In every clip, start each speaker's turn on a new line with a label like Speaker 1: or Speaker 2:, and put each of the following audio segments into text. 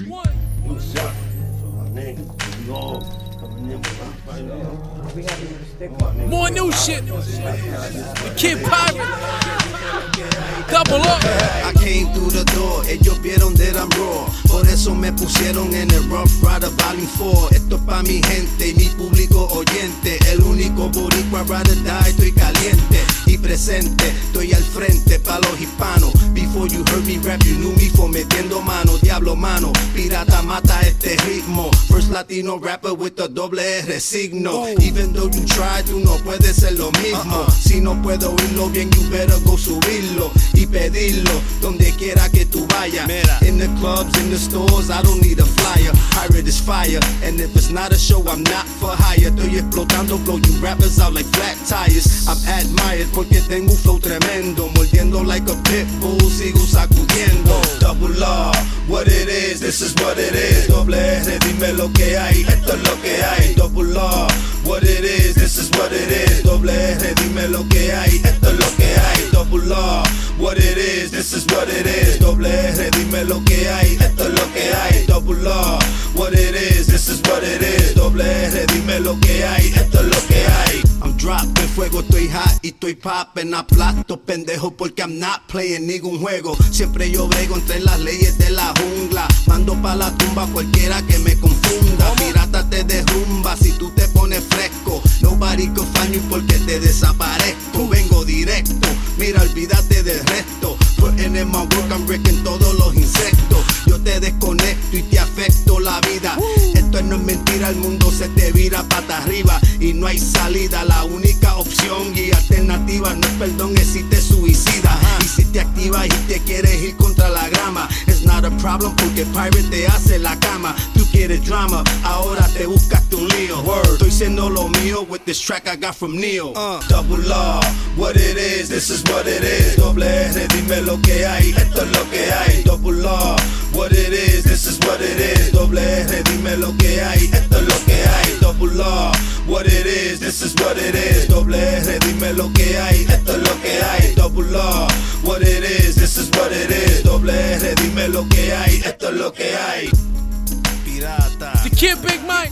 Speaker 1: What's up? My niggas, we all coming in with
Speaker 2: More new shit. The Kid Pirate. Double up.
Speaker 3: I came through the door, ellos vieron that I'm raw. Por eso me pusieron en el Rough Rider Volume 4. Esto es pa' mi gente y mi público oyente. El único boricua ride or die, estoy caliente y presente. Estoy al frente pa' los hispanos. Before you heard me rap, you knew me for metiendo mano. Diablo mano, pirata mata este ritmo. First Latino rapper with a doble R signo. Even though you try, tú no puedes ser lo mismo. Si no puedo oírlo bien, you better go subirlo y pedirlo donde quiera que tú vayas. In the clubs, in the stores, I don't need a flyer. Pirate is fire, and if it's not a show, I'm not for hire. Estoy explotando, blow you rappers out like flat tires. I'm admired porque tengo un flow tremendo. Mordiendo like a pit bull, sigo sacudiendo. Double R, what it is, this is what it is. Doble R, dime lo que hay, esto es lo que hay. Double R, what it is, this is what it is. Doble R, dime lo que hay, esto es lo que hay. Double R, what it is, this is what it is. Doble R, dime lo que hay, esto es lo que hay. Double R, what it is, this is what it is. Doble R, dime lo que hay, esto es lo que hay. I'm dropping fuego, estoy hot y estoy popping. Aplasto pendejo porque I'm not playing ningún juego. Siempre yo brego entre las leyes de la jungla. Mando pa' la tumba cualquiera que me confunda. Pirata te derrumba si tú te pones fresco. Nobody can find you porque te desaparezco. Vengo directo, mira, olvídate del resto. Putting in my work, I'm wrecking todos los insectos. Yo te desconecto y te afecto la vida. Esto no es mentira, el mundo se te vira pata arriba y no hay salida. La única opción y alternativa no es perdón, es si te suicidas. Y si te activas y te quieres ir contra la grama, it's not a problem porque Pirate te hace la cama. Tú quieres drama, ahora te buscaste un lío. Estoy siendo lo mío with this track I got from Neil. Double R, what it is, this is what it is. Doble R, dime lo que hay, esto es lo que hay. Double R, what it is, this is what it is. Doble R, dime lo que hay, esto es lo que hay. Double R, what it is, this is what it is. Doble R, dime lo que hay, esto es lo que hay. Double R, what it is, this is what it is. Doble R, dime lo que hay, esto es lo que hay. Pirata.
Speaker 2: The Kid Big Mike.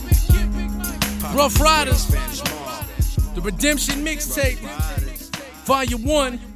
Speaker 2: Rough Riders. The Redemption Mixtape. Volume 1.